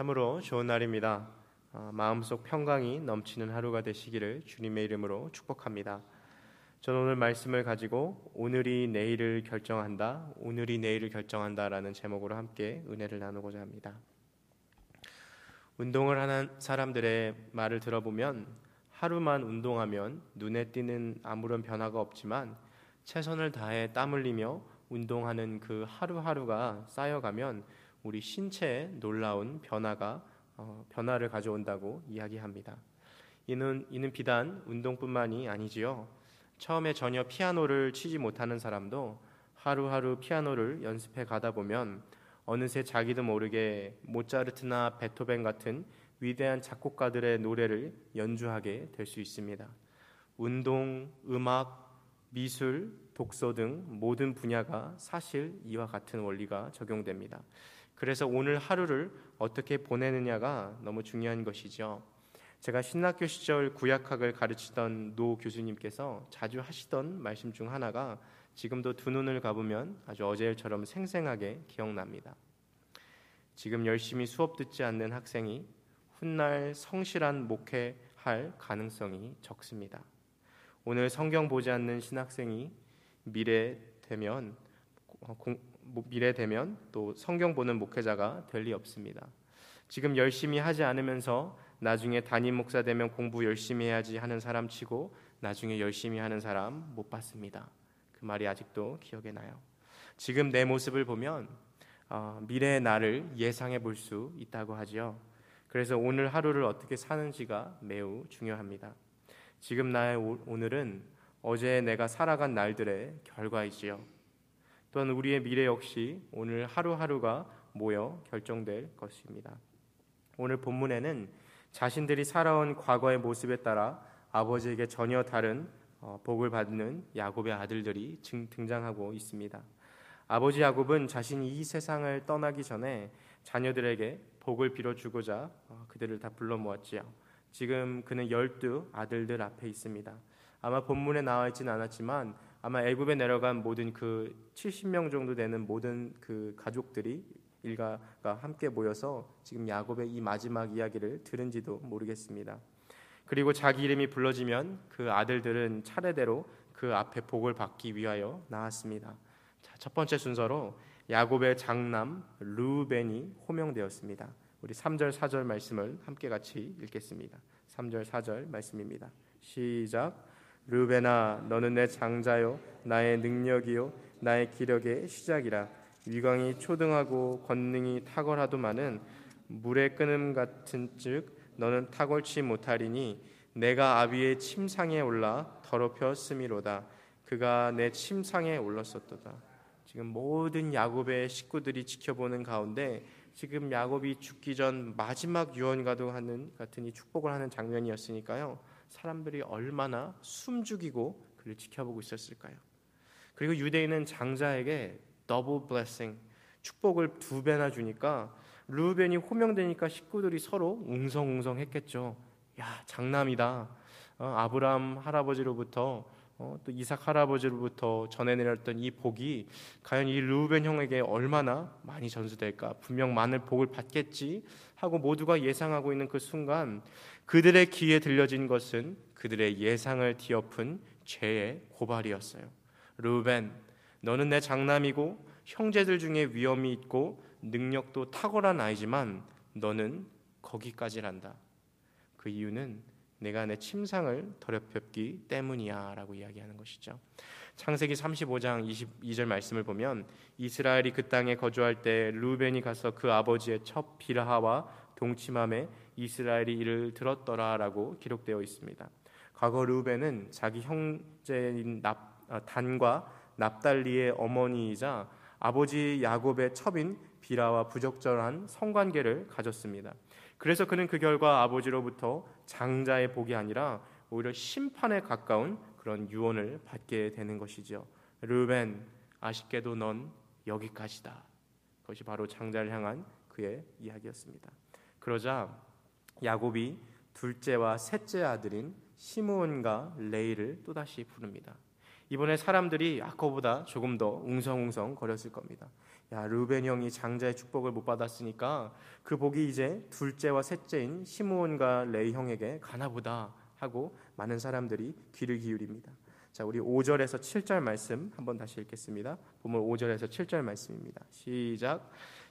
참으로 좋은 날입니다. 마음속 평강이 넘치는 하루가 되시기를 주님의 이름으로 축복합니다. 저는 오늘 말씀을 가지고 오늘이 내일을 결정한다라는 제목으로 함께 은혜를 나누고자 합니다. 운동을 하는 사람들의 말을 들어보면 하루만 운동하면 눈에 띄는 아무런 변화가 없지만 최선을 다해 땀 흘리며 운동하는 그 하루하루가 쌓여가면 우리 신체에 놀라운 변화를 가져온다고 이야기합니다. 이는 비단 운동뿐만이 아니지요. 처음에 전혀 피아노를 치지 못하는 사람도 하루하루 피아노를 연습해 가다 보면 어느새 자기도 모르게 모차르트나 베토벤 같은 위대한 작곡가들의 노래를 연주하게 될 수 있습니다. 운동, 음악, 미술, 독서 등 모든 분야가 사실 이와 같은 원리가 적용됩니다. 그래서 오늘 하루를 어떻게 보내느냐가 너무 중요한 것이죠. 제가 신학교 시절 구약학을 가르치던 노 교수님께서 자주 하시던 말씀 중 하나가 지금도 두 눈을 감으면 아주 어제 일처럼 생생하게 기억납니다. 지금 열심히 수업 듣지 않는 학생이 훗날 성실한 목회할 가능성이 적습니다. 오늘 성경 보지 않는 신학생이 미래 되면 또 성경 보는 목회자가 될 리 없습니다. 지금 열심히 하지 않으면서 나중에 담임 목사 되면 공부 열심히 해야지 하는 사람 치고 나중에 열심히 하는 사람 못 봤습니다. 그 말이 아직도 기억에 나요. 지금 내 모습을 보면 미래의 나를 예상해 볼 수 있다고 하지요. 그래서 오늘 하루를 어떻게 사는지가 매우 중요합니다. 지금 나의 오늘은 어제 내가 살아간 날들의 결과이지요. 또한 우리의 미래 역시 오늘 하루하루가 모여 결정될 것입니다. 오늘 본문에는 자신들이 살아온 과거의 모습에 따라 아버지에게 전혀 다른 복을 받는 야곱의 아들들이 등장하고 있습니다. 아버지 야곱은 자신이 이 세상을 떠나기 전에 자녀들에게 복을 빌어주고자 그들을 다 불러 모았지요. 지금 그는 12 아들들 앞에 있습니다. 아마 본문에 나와 있지는 않았지만 아마 애굽에 내려간 모든 그 70명 정도 되는 모든 그 가족들이 일가가 함께 모여서 지금 야곱의 이 마지막 이야기를 들은지도 모르겠습니다. 그리고 자기 이름이 불러지면 그 아들들은 차례대로 그 앞에 복을 받기 위하여 나왔습니다. 자, 첫 번째 순서로 야곱의 장남 르우벤이 호명되었습니다. 우리 3절 4절 말씀을 함께 같이 읽겠습니다. 3절 4절 말씀입니다. 시작. 르우벤아, 너는 내 장자요 나의 능력이요 나의 기력의 시작이라. 위광이 초등하고 권능이 탁월하도마는 물의 끓음 같은즉 너는 탁월치 못하리니 내가 아비의 침상에 올라 더럽혔음이로다. 그가 내 침상에 올랐었도다. 지금 모든 야곱의 식구들이 지켜보는 가운데 지금 야곱이 죽기 전 마지막 유언과도 같은 이 축복을 하는 장면이었으니까요. 사람들이 얼마나 숨죽이고 그를 지켜보고 있었을까요? 그리고 유대인은 장자에게 더블 블레싱, 축복을 2배나 주니까 르우벤이 호명되니까 식구들이 서로 웅성웅성했겠죠. 야, 장남이다. 아브라함 할아버지로부터 또 이삭 할아버지로부터 전해 내렸던 이 복이 과연 이 르우벤 형에게 얼마나 많이 전수될까? 분명 많은 복을 받겠지 하고 모두가 예상하고 있는 그 순간 그들의 귀에 들려진 것은 그들의 예상을 뒤엎은 죄의 고발이었어요. 르우벤, 너는 내 장남이고 형제들 중에 위엄이 있고 능력도 탁월한 아이지만 너는 거기까지란다. 그 이유는 내가 내 침상을 더럽혔기 때문이야 라고 이야기하는 것이죠. 창세기 35장 22절 말씀을 보면 이스라엘이 그 땅에 거주할 때 르우벤이 가서 그 아버지의 첩 빌하와 동침함에 이스라엘이 이를 들었더라 라고 기록되어 있습니다. 과거 르우벤은 자기 형제인 단과 납달리의 어머니이자 아버지 야곱의 첩인 빌하와 부적절한 성관계를 가졌습니다. 그래서 그는 그 결과 아버지로부터 장자의 복이 아니라 오히려 심판에 가까운 그런 유언을 받게 되는 것이죠. 르우벤, 아쉽게도 넌 여기까지다. 그것이 바로 장자를 향한 그의 이야기였습니다. 그러자 야곱이 둘째와 셋째 아들인 시므온과 레이를 또다시 부릅니다. 이번에 사람들이 아까보다 조금 더 웅성웅성 거렸을 겁니다. 야, 르우벤 형이 장자의 축복을 못 받았으니까 그 복이 이제 둘째와 셋째인 시므온과 레위 형에게 가나보다 하고 많은 사람들이 귀를 기울입니다. 자, 우리 5절에서 7절 말씀 한번 다시 읽겠습니다. 본문 5절에서 7절 말씀입니다. 시작.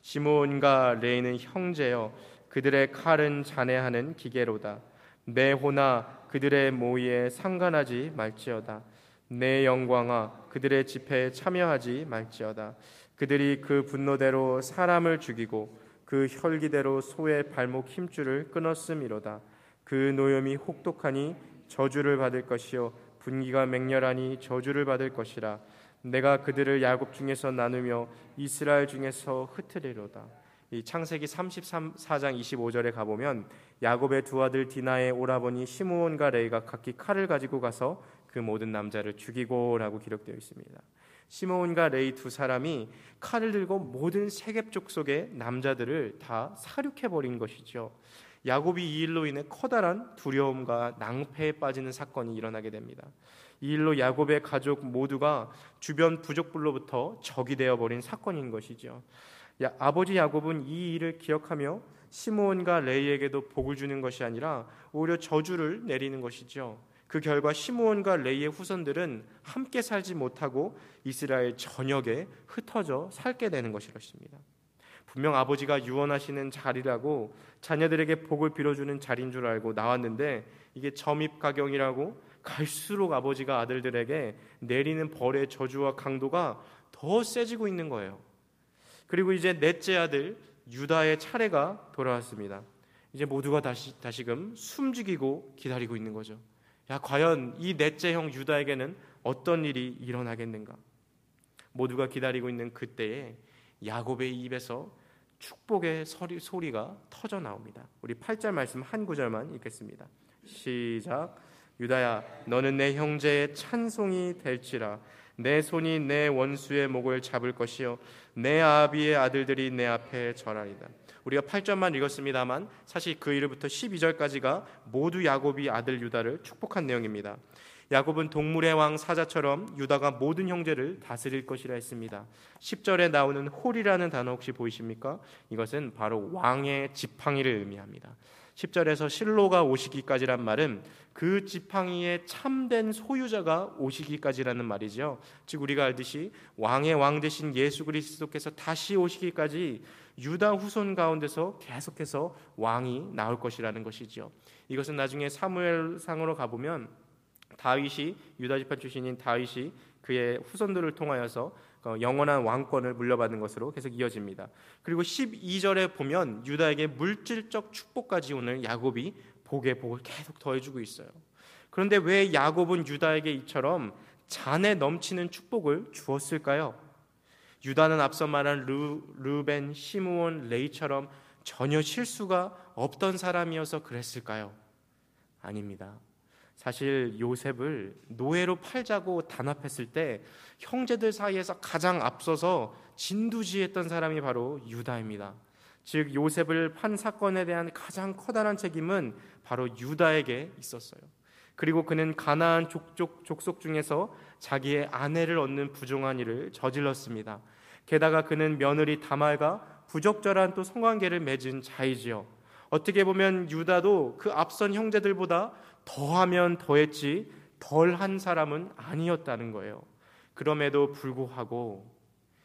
시므온과 레위는 형제여, 그들의 칼은 잔해하는 기계로다. 내 호나 그들의 모의에 상관하지 말지어다. 내 영광아 그들의 집회에 참여하지 말지어다. 그들이 그 분노대로 사람을 죽이고 그 혈기대로 소의 발목 힘줄을 끊었음이로다. 그 노염이 혹독하니 저주를 받을 것이요 분기가 맹렬하니 저주를 받을 것이라. 내가 그들을 야곱 중에서 나누며 이스라엘 중에서 흩으리로다. 이 창세기 34장 25절에 가보면 야곱의 두 아들 디나의 오라버니 시므온과 레위가 각기 칼을 가지고 가서 그 모든 남자를 죽이고 라고 기록되어 있습니다. 시므온과 레위 두 사람이 칼을 들고 모든 세겜 족속의 남자들을 다 살육해버린 것이죠. 야곱이 이 일로 인해 커다란 두려움과 낭패에 빠지는 사건이 일어나게 됩니다. 이 일로 야곱의 가족 모두가 주변 부족불로부터 적이 되어버린 사건인 것이죠. 아버지 야곱은 이 일을 기억하며 시므온과 레위에게도 복을 주는 것이 아니라 오히려 저주를 내리는 것이죠. 그 결과 시므온과 레위의 후손들은 함께 살지 못하고 이스라엘 전역에 흩어져 살게 되는 것이었습니다. 분명 아버지가 유언하시는 자리라고 자녀들에게 복을 빌어주는 자리인 줄 알고 나왔는데 이게 점입가경이라고 갈수록 아버지가 아들들에게 내리는 벌의 저주와 강도가 더 세지고 있는 거예요. 그리고 이제 넷째 아들 유다의 차례가 돌아왔습니다. 이제 모두가 다시금 숨죽이고 기다리고 있는 거죠. 야, 과연 이 넷째 형 유다에게는 어떤 일이 일어나겠는가? 모두가 기다리고 있는 그때에 야곱의 입에서 축복의 소리가 터져 나옵니다. 우리 8절 말씀 한 구절만 읽겠습니다. 시작. 유다야, 너는 내 형제의 찬송이 될지라. 내 손이 내 원수의 목을 잡을 것이요 내 아비의 아들들이 내 앞에 절하리다. 우리가 8절만 읽었습니다만 사실 그 1절부터 12절까지가 모두 야곱이 아들 유다를 축복한 내용입니다. 야곱은 동물의 왕 사자처럼 유다가 모든 형제를 다스릴 것이라 했습니다. 10절에 나오는 홀이라는 단어 혹시 보이십니까? 이것은 바로 왕의 지팡이를 의미합니다. 10절에서 실로가 오시기까지란 말은 그 지팡이의 참된 소유자가 오시기까지라는 말이죠. 즉 우리가 알듯이 왕의 왕 되신 예수 그리스도께서 다시 오시기까지 유다 후손 가운데서 계속해서 왕이 나올 것이라는 것이죠. 이것은 나중에 사무엘상으로 가보면 다윗이 유다 지파 출신인 다윗이 그의 후손들을 통하여서 영원한 왕권을 물려받는 것으로 계속 이어집니다. 그리고 12절에 보면 유다에게 물질적 축복까지 오늘 야곱이 복에 복을 계속 더해주고 있어요. 그런데 왜 야곱은 유다에게 이처럼 잔에 넘치는 축복을 주었을까요? 유다는 앞서 말한 르벤, 시므온, 레위처럼 전혀 실수가 없던 사람이어서 그랬을까요? 아닙니다. 사실 요셉을 노예로 팔자고 단합했을 때 형제들 사이에서 가장 앞서서 진두지휘했던 사람이 바로 유다입니다. 즉 요셉을 판 사건에 대한 가장 커다란 책임은 바로 유다에게 있었어요. 그리고 그는 가나안 족속 중에서 자기의 아내를 얻는 부정한 일을 저질렀습니다. 게다가 그는 며느리 다말과 부적절한 또 성관계를 맺은 자이지요. 어떻게 보면 유다도 그 앞선 형제들보다 더하면 더했지 덜한 사람은 아니었다는 거예요. 그럼에도 불구하고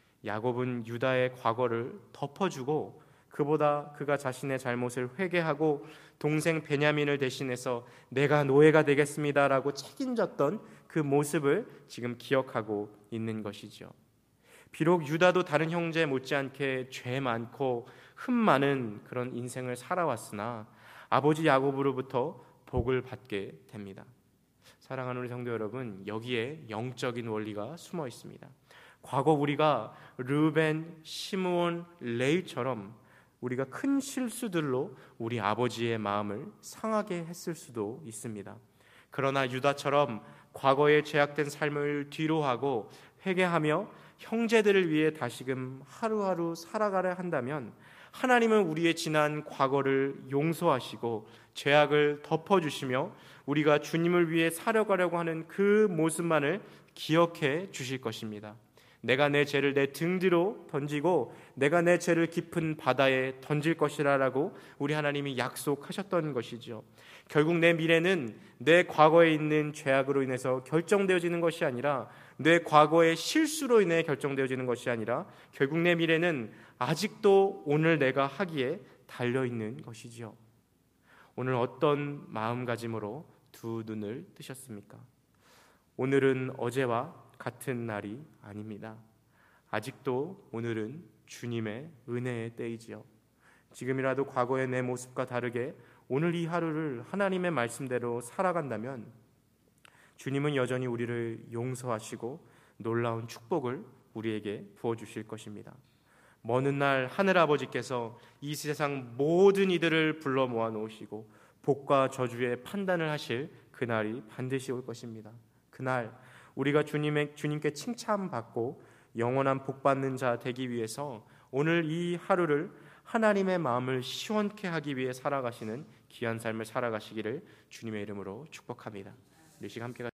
야곱은 유다의 과거를 덮어주고 그가 자신의 잘못을 회개하고 동생 베냐민을 대신해서 내가 노예가 되겠습니다라고 책임졌던 그 모습을 지금 기억하고 있는 것이죠. 비록 유다도 다른 형제 못지않게 죄 많고 흠 많은 그런 인생을 살아왔으나 아버지 야곱으로부터 복을 받게 됩니다. 사랑하는 우리 성도 여러분, 여기에 영적인 원리가 숨어 있습니다. 과거 우리가 르벤, 시므온, 레위처럼 우리가 큰 실수들로 우리 아버지의 마음을 상하게 했을 수도 있습니다. 그러나 유다처럼 과거의 죄악된 삶을 뒤로하고 회개하며 형제들을 위해 다시금 하루하루 살아가려 한다면 하나님은 우리의 지난 과거를 용서하시고 죄악을 덮어주시며 우리가 주님을 위해 살아가려고 하는 그 모습만을 기억해 주실 것입니다. 내가 내 죄를 내 등 뒤로 던지고 내가 내 죄를 깊은 바다에 던질 것이라라고 우리 하나님이 약속하셨던 것이죠. 결국 내 미래는 내 과거에 있는 죄악으로 인해서 결정되어지는 것이 아니라, 내 과거의 실수로 인해 결정되어지는 것이 아니라, 결국 내 미래는 아직도 오늘 내가 하기에 달려있는 것이지요. 오늘 어떤 마음가짐으로 두 눈을 뜨셨습니까? 오늘은 어제와 같은 날이 아닙니다. 아직도 오늘은 주님의 은혜의 때이지요. 지금이라도 과거의 내 모습과 다르게 오늘 이 하루를 하나님의 말씀대로 살아간다면 주님은 여전히 우리를 용서하시고 놀라운 축복을 우리에게 부어주실 것입니다. 먼 훗날 하늘아버지께서 이 세상 모든 이들을 불러 모아놓으시고 복과 저주의 판단을 하실 그날이 반드시 올 것입니다. 그날 우리가 주님께 칭찬받고 영원한 복받는 자 되기 위해서 오늘 이 하루를 하나님의 마음을 시원케 하기 위해 살아가시는 귀한 삶을 살아가시기를 주님의 이름으로 축복합니다. 이 시간 함께